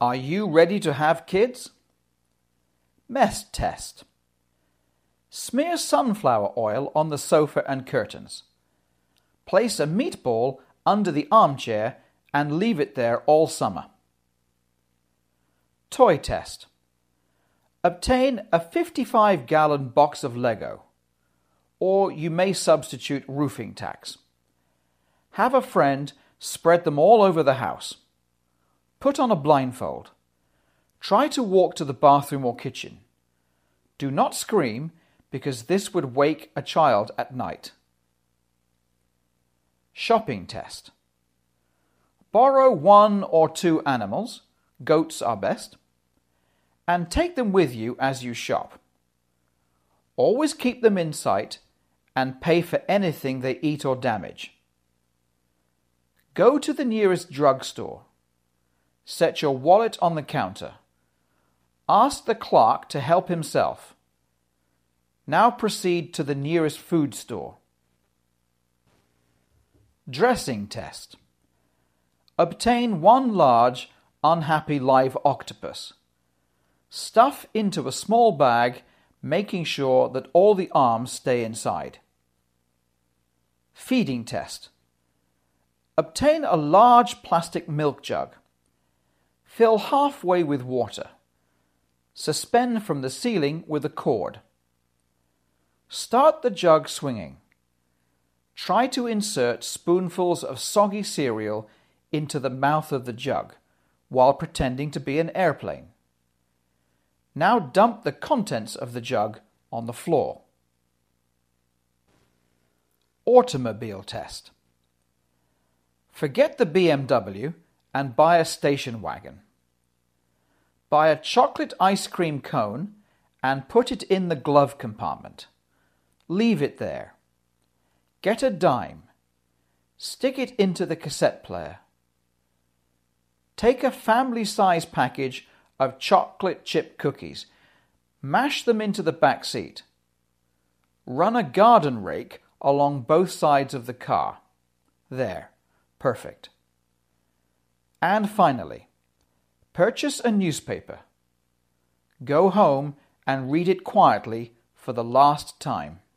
Are you ready to have kids? Mess test. Smear sunflower oil on the sofa and curtains. Place a meatball under the armchair and leave it there all summer. Toy test. Obtain a 55-gallon box of Lego, or you may substitute roofing tacks. Have a friend spread them all over the house. Put on a blindfold. Try to walk to the bathroom or kitchen. Do not scream, because this would wake a child at night. Shopping test. Borrow 1 or 2 animals, goats are best, and take them with you as you shop. Always keep them in sight and pay for anything they eat or damage. Go to the nearest drugstore. Set your wallet on the counter. Ask the clerk to help himself. Now proceed to the nearest food store. Dressing test. Obtain 1 large, unhappy live octopus. Stuff into a small bag, making sure that all the arms stay inside. Feeding test. Obtain a large plastic milk jug. Fill halfway with water. Suspend from the ceiling with a cord. Start the jug swinging. Try to insert spoonfuls of soggy cereal into the mouth of the jug while pretending to be an airplane. Now dump the contents of the jug on the floor. Automobile test. Forget the BMW and buy a station wagon. Buy a chocolate ice cream cone and put it in the glove compartment. Leave it there. Get a dime. Stick it into the cassette player. Take a family-size package of chocolate chip cookies. Mash them into the back seat. Run a garden rake along both sides of the car. There. Perfect. And finally, purchase a newspaper. Go home and read it quietly for the last time.